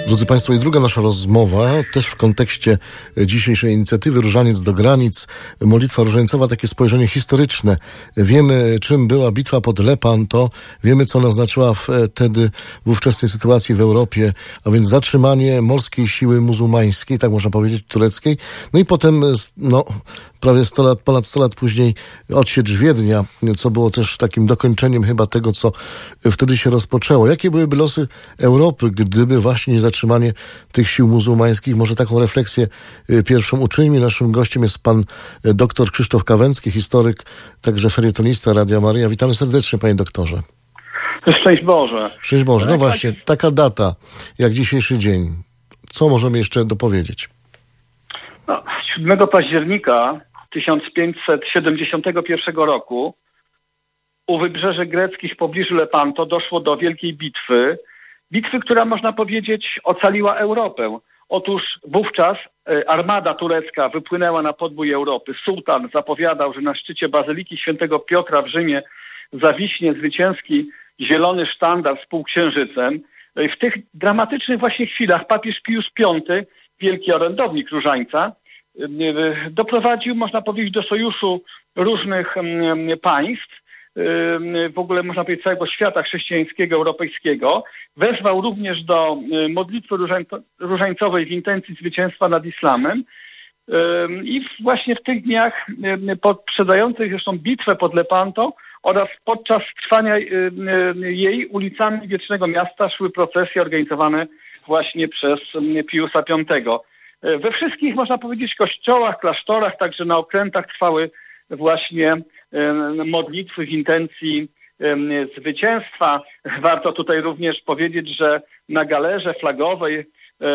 Drodzy Państwo, i druga nasza rozmowa, też w kontekście dzisiejszej inicjatywy Różaniec do granic, modlitwa różańcowa, takie spojrzenie historyczne. Wiemy, czym była bitwa pod Lepanto, wiemy, co naznaczyła wtedy w ówczesnej sytuacji w Europie, a więc zatrzymanie morskiej siły muzułmańskiej, tak można powiedzieć, tureckiej. No i potem, prawie 100 lat, ponad 100 lat później odsiecz Wiednia, co było też takim dokończeniem chyba tego, co wtedy się rozpoczęło. Jakie byłyby losy Europy, gdyby właśnie zatrzymanie tych sił muzułmańskich? Może taką refleksję pierwszą uczyńmy. Naszym gościem jest pan dr Krzysztof Kawęcki, historyk, także felietonista Radia Maryja. Witamy serdecznie, panie doktorze. Szczęść Boże. Szczęść Boże. No właśnie, taka data, jak dzisiejszy dzień. Co możemy jeszcze dopowiedzieć? 7 października 1571 roku u wybrzeży greckich w pobliżu Lepanto doszło do wielkiej bitwy. Bitwy, która, można powiedzieć, ocaliła Europę. Otóż wówczas armada turecka wypłynęła na podbój Europy. Sułtan zapowiadał, że na szczycie Bazyliki Świętego Piotra w Rzymie zawiśnie zwycięski zielony sztandar z półksiężycem. W tych dramatycznych właśnie chwilach papież Pius V, wielki orędownik różańca, doprowadził, można powiedzieć, do sojuszu różnych państw, w ogóle można powiedzieć całego świata chrześcijańskiego, europejskiego. Wezwał również do modlitwy różańcowej w intencji zwycięstwa nad islamem. I właśnie w tych dniach poprzedzających zresztą bitwę pod Lepanto oraz podczas trwania jej ulicami Wiecznego Miasta szły procesje organizowane właśnie przez Piusa V. We wszystkich, można powiedzieć, kościołach, klasztorach, także na okrętach trwały właśnie modlitwy w intencji zwycięstwa. Warto tutaj również powiedzieć, że na galerze flagowej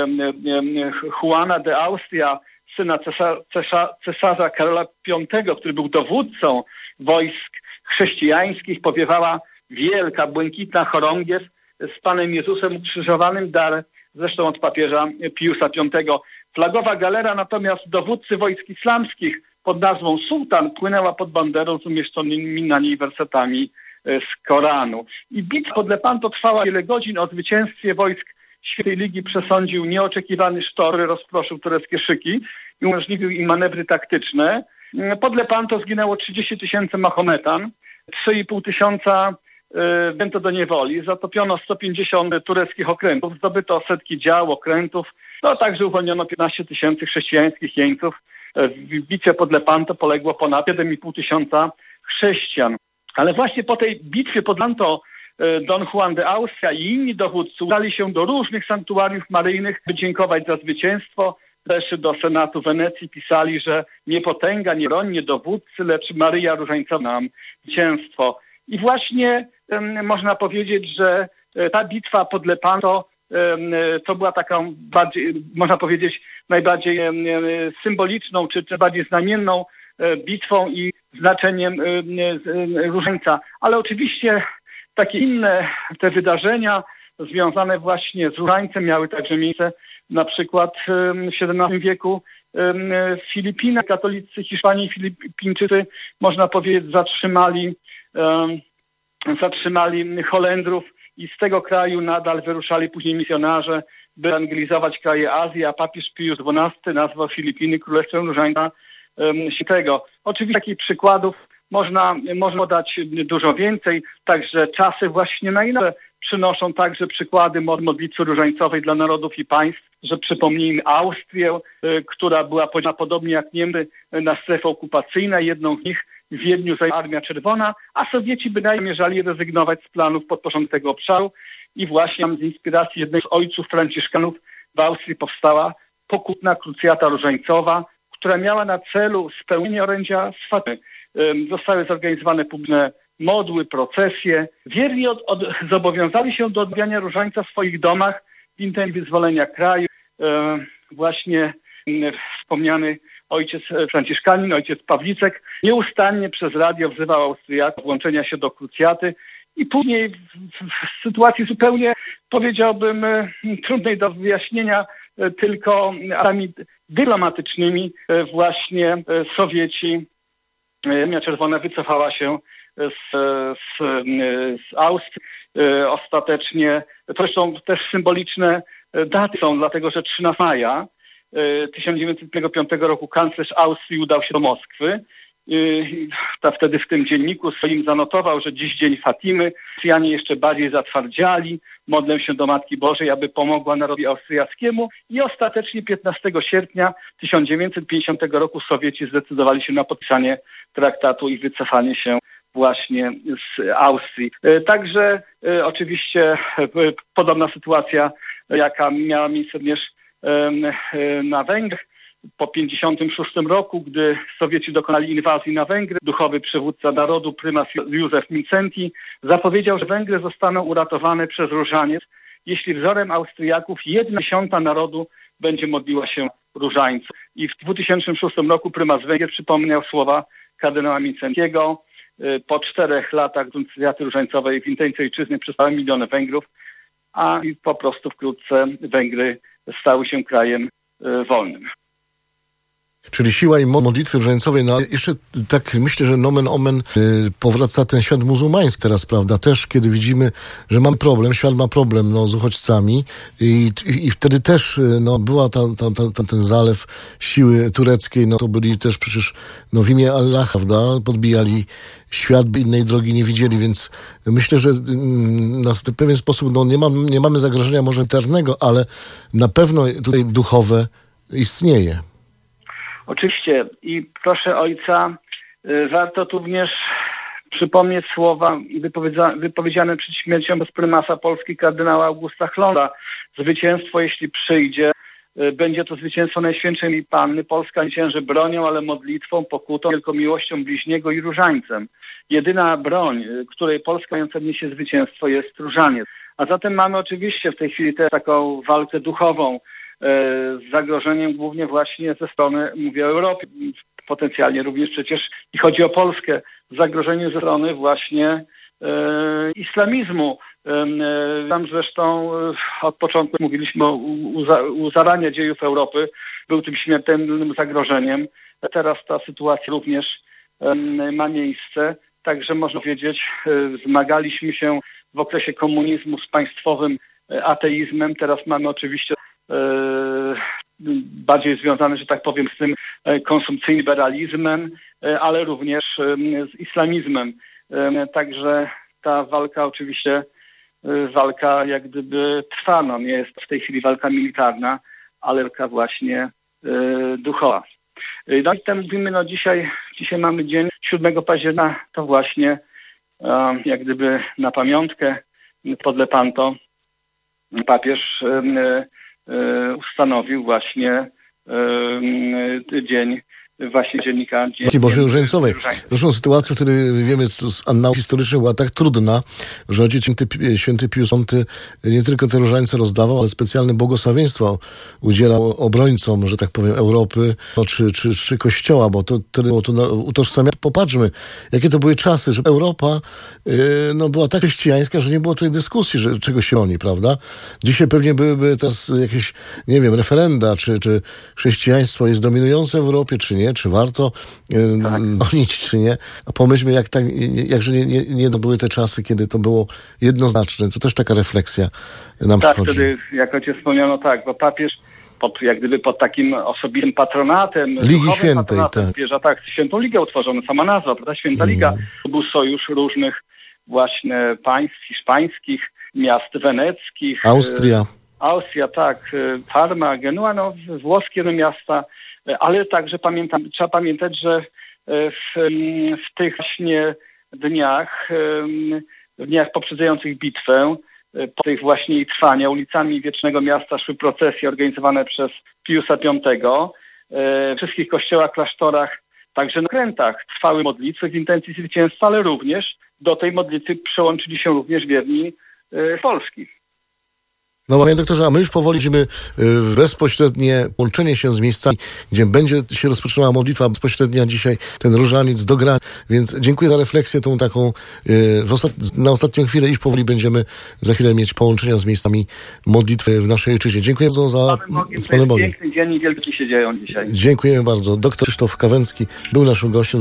Juana de Austria, syna cesarza Karola V, który był dowódcą wojsk chrześcijańskich, powiewała wielka, błękitna chorągiew z Panem Jezusem ukrzyżowanym, dar zresztą od papieża Piusa V. Flagowa galera natomiast dowódcy wojsk islamskich pod nazwą Sułtan płynęła pod banderą z umieszczonymi na niej wersetami z Koranu. I bitwa pod Lepanto trwała wiele godzin. O zwycięstwie wojsk Świętej Ligi przesądził nieoczekiwany sztorm, rozproszył tureckie szyki i umożliwił im manewry taktyczne. Pod Lepanto zginęło 30 000 Mahometan, 3,5 tysiąca wzięto do niewoli, zatopiono 150 tureckich okrętów, zdobyto setki dział, okrętów, także uwolniono 15 000 chrześcijańskich jeńców. W bitwie pod Lepanto poległo ponad 7,5 tysiąca chrześcijan. Ale właśnie po tej bitwie pod Lepanto Don Juan de Austria i inni dowódcy udali się do różnych sanktuariów maryjnych, by dziękować za zwycięstwo. Też do Senatu Wenecji pisali, że nie potęga, nie broń, nie dowódcy, lecz Maryja Różańcowa nam zwycięstwo. I właśnie można powiedzieć, że ta bitwa pod Lepanto to była taką bardziej, można powiedzieć, najbardziej symboliczną, czy bardziej znamienną bitwą i znaczeniem różańca. Ale oczywiście takie inne te wydarzenia związane właśnie z różańcem miały także miejsce na przykład w XVII wieku w Filipinach. Katolicy Hiszpanii i Filipińczycy, można powiedzieć, zatrzymali Holendrów i z tego kraju nadal wyruszali później misjonarze, by ewangelizować kraje Azji, a papież Pius XII nazwał Filipiny Królestwem Różańca Świętego. Oczywiście takich przykładów można dać dużo więcej, także czasy właśnie najnowsze przynoszą także przykłady modlitwy różańcowej dla narodów i państw, że przypomnijmy Austrię, która była podzielona podobnie jak Niemcy na strefy okupacyjne, jedną z nich w Wiedniu zajęła Armia Czerwona, a Sowieci bynajmniej zamierzali rezygnować z planów podporządku tego obszaru i właśnie z inspiracji jednego z ojców franciszkanów w Austrii powstała pokutna krucjata różańcowa, która miała na celu spełnienie orędzia Fatymy. Zostały zorganizowane publiczne modły, procesje. Wierni zobowiązali się do odbijania różańca w swoich domach w intencji wyzwolenia kraju. Właśnie wspomniany ojciec franciszkanin, ojciec Pawlicek, nieustannie przez radio wzywał Austriaków do włączenia się do krucjaty i później w sytuacji zupełnie, powiedziałbym, trudnej do wyjaśnienia, tylko arami dyplomatycznymi właśnie Sowieci, Armia Czerwona wycofała się z Austrii. Ostatecznie, to zresztą też symboliczne daty są, dlatego że 13 maja 1905 roku kanclerz Austrii udał się do Moskwy. Wtedy w tym dzienniku swoim zanotował, że dziś dzień Fatimy. Rosjanie jeszcze bardziej zatwardziali. Modlę się do Matki Bożej, aby pomogła narodowi austriackiemu. I ostatecznie 15 sierpnia 1950 roku Sowieci zdecydowali się na podpisanie traktatu i wycofanie się właśnie z Austrii. Także oczywiście podobna sytuacja, jaka miała miejsce również na Węgrzech. Po 1956 roku, gdy Sowieci dokonali inwazji na Węgry, duchowy przywódca narodu, prymas Józef Mincenty, zapowiedział, że Węgry zostaną uratowane przez różaniec, jeśli wzorem Austriaków 1/10 narodu będzie modliła się różańcu. I w 2006 roku prymas Węgier przypomniał słowa kardynała Mincentiego. Po 4 latach inicjatywy różańcowej w intencji ojczyzny przestały miliony Węgrów, a po prostu wkrótce Węgry stały się krajem wolnym. Czyli siła i modlitwy różańcowej, no ale jeszcze tak myślę, że nomen omen powraca ten świat muzułmański teraz, prawda? Też kiedy widzimy, że mamy problem, świat ma problem z uchodźcami i wtedy też była ten zalew siły tureckiej, to byli też przecież w imię Allaha, prawda? Podbijali świat, by innej drogi nie widzieli, więc myślę, że w pewien sposób nie mamy zagrożenia może militarnego, ale na pewno tutaj duchowe istnieje. Oczywiście i proszę ojca, warto tu również przypomnieć słowa wypowiedziane przed śmiercią bez prymasa Polski kardynała Augusta Chlonda. Zwycięstwo, jeśli przyjdzie, będzie to zwycięstwo Najświętszej Panny. Polska nie cięży bronią, ale modlitwą, pokutą, wielką miłością bliźniego i różańcem. Jedyna broń, której Polska mająca niesie zwycięstwo, jest różaniec. A zatem mamy oczywiście w tej chwili też taką walkę duchową, z zagrożeniem głównie właśnie ze strony, mówię o Europie, potencjalnie również przecież i chodzi o Polskę, zagrożenie ze strony właśnie islamizmu. Tam zresztą od początku mówiliśmy o zarania dziejów Europy, był tym śmiertelnym zagrożeniem. Teraz ta sytuacja również ma miejsce, także można powiedzieć, zmagaliśmy się w okresie komunizmu z państwowym ateizmem, teraz mamy oczywiście bardziej związane, że tak powiem, z tym konsumpcyjnym liberalizmem, ale również z islamizmem. Także ta walka oczywiście, walka jak gdyby trwa, nie jest w tej chwili walka militarna, ale walka właśnie duchowa. No i tam mówimy, dzisiaj mamy dzień 7 października, to właśnie jak gdyby na pamiątkę pod Lepanto papież ustanowił właśnie dzień właśnie dziennika Bożej Różańcowej. Zresztą sytuacja, w której wiemy z annałów historycznych była tak trudna, że ojciec święty Pius nie tylko te różańce rozdawał, ale specjalne błogosławieństwa udzielał obrońcom, że tak powiem, Europy czy Kościoła, bo to utożsamia. Popatrzmy, jakie to były czasy, że Europa była tak chrześcijańska, że nie było tutaj dyskusji, że czego się broni, prawda? Dzisiaj pewnie byłyby teraz jakieś, nie wiem, referenda, czy chrześcijaństwo jest dominujące w Europie, czy nie, czy warto bronić, czy nie. A pomyślmy, jakże nie były te czasy, kiedy to było jednoznaczne. To też taka refleksja nam przychodzi. Tak, wtedy, jak ojciec wspomniano, bo papież pod takim osobistym patronatem, Ligi Świętej, papieża, Świętą Ligę utworzono, sama nazwa, prawda? Święta Liga. To był sojusz różnych właśnie państw hiszpańskich, miast weneckich. Austria, Parma, Genua, włoskie miasta, ale także trzeba pamiętać, że w tych właśnie dniach poprzedzających bitwę, po tych właśnie trwania ulicami Wiecznego Miasta szły procesje organizowane przez Piusa V. W wszystkich kościołach, klasztorach, także na krętach trwały modlitwy w intencji zwycięstwa, ale również do tej modlitwy przyłączyli się również wierni Polski. No panie doktorze, a my już powoli idziemy w bezpośrednie łączenie się z miejscami, gdzie będzie się rozpoczynała modlitwa bezpośrednia dzisiaj, ten różaniec do granic. Więc dziękuję za refleksję tą taką na ostatnią chwilę, iż powoli będziemy za chwilę mieć połączenia z miejscami modlitwy w naszej ojczyźnie. Dziękuję bardzo za z Panem Bogiem. Piękny dzień i wielkie się dzieją dzisiaj. Dziękujemy bardzo. Doktor Krzysztof Kawęcki był naszym gościem.